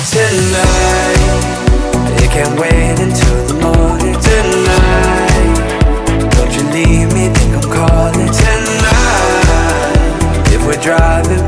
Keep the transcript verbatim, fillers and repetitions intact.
Tonight, it can't wait until the morning. Tonight, don't you leave me, think I'm calling. Tonight, if we're driving